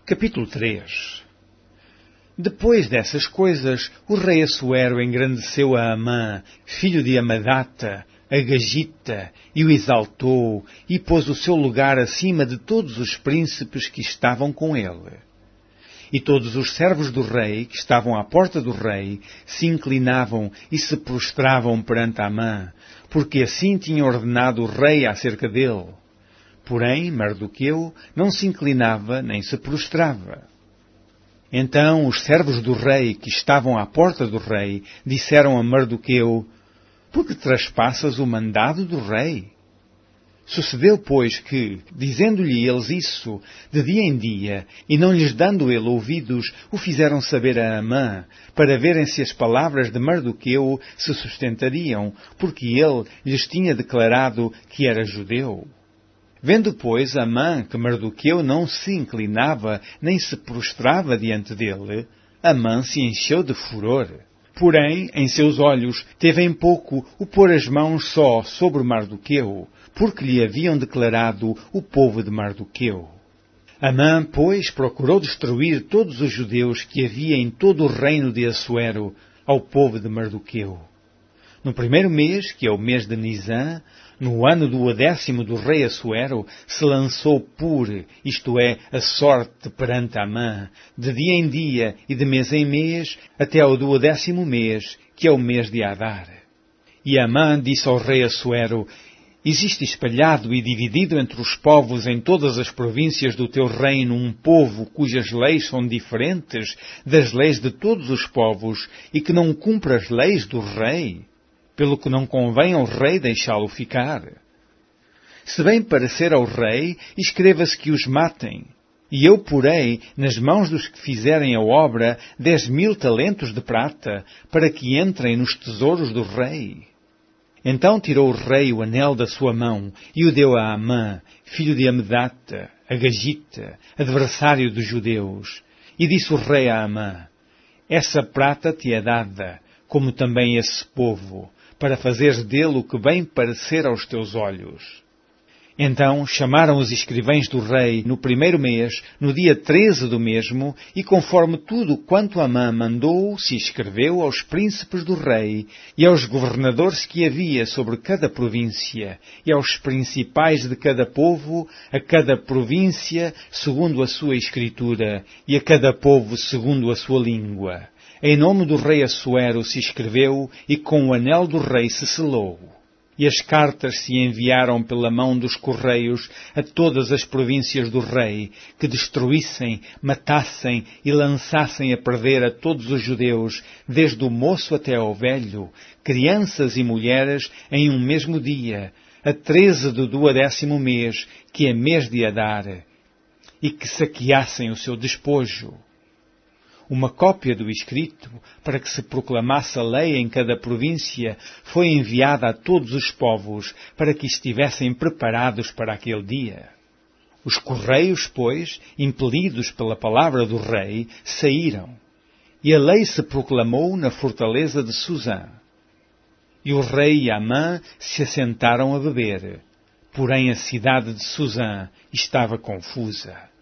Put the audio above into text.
Capítulo 3. Depois dessas coisas, o rei Assuero engrandeceu a Amã, filho de Amadata, Agagita, e o exaltou, e pôs o seu lugar acima de todos os príncipes que estavam com ele. E todos os servos do rei, que estavam à porta do rei, se inclinavam e se prostravam perante Amã, porque assim tinha ordenado o rei acerca dele. Porém, Mardoqueu não se inclinava nem se prostrava. Então os servos do rei, que estavam à porta do rei, disseram a Mardoqueu: Por que traspassas o mandado do rei? Sucedeu, pois, que, dizendo-lhe eles isso, de dia em dia, e não lhes dando ele ouvidos, o fizeram saber a Amã, para verem se as palavras de Mardoqueu se sustentariam, porque ele lhes tinha declarado que era judeu. Vendo, pois, Amã que Mardoqueu não se inclinava nem se prostrava diante dele, Amã se encheu de furor. Porém, em seus olhos, teve em pouco o pôr as mãos só sobre Mardoqueu, porque lhe haviam declarado o povo de Mardoqueu. Amã, pois, procurou destruir todos os judeus que havia em todo o reino de Assuero ao povo de Mardoqueu. No primeiro mês, que é o mês de Nisã, no ano do 10º do rei Assuero, se lançou isto é, a sorte perante Amã, de dia em dia e de mês em mês, até ao 10º mês, que é o mês de Adar. E Amã disse ao rei Assuero: Existe espalhado e dividido entre os povos em todas as províncias do teu reino um povo cujas leis são diferentes das leis de todos os povos e que não cumpre as leis do rei, pelo que não convém ao rei deixá-lo ficar. Se bem parecer ao rei, escreva-se que os matem, e eu porei nas mãos dos que fizerem a obra 10.000 talentos de prata, para que entrem nos tesouros do rei. Então tirou o rei o anel da sua mão e o deu a Amã, filho de Amedata, Agagita, adversário dos judeus. E disse o rei a Amã: Essa prata te é dada, como também esse povo, para fazeres dele o que bem parecer aos teus olhos. Então chamaram os escrivães do rei no primeiro mês, no dia 13 do mesmo, e conforme tudo quanto Amã mandou, se escreveu aos príncipes do rei, e aos governadores que havia sobre cada província, e aos principais de cada povo, a cada província segundo a sua escritura, e a cada povo segundo a sua língua. Em nome do rei Assuero se escreveu, e com o anel do rei se selou. E as cartas se enviaram pela mão dos correios a todas as províncias do rei, que destruíssem, matassem e lançassem a perder a todos os judeus, desde o moço até ao velho, crianças e mulheres, em um mesmo dia, a 13 do 10º mês, que é mês de Adar, e que saqueassem o seu despojo. Uma cópia do escrito, para que se proclamasse a lei em cada província, foi enviada a todos os povos, para que estivessem preparados para aquele dia. Os correios, pois, impelidos pela palavra do rei, saíram, e a lei se proclamou na fortaleza de Susã. E o rei e Amã se assentaram a beber, porém a cidade de Susã estava confusa.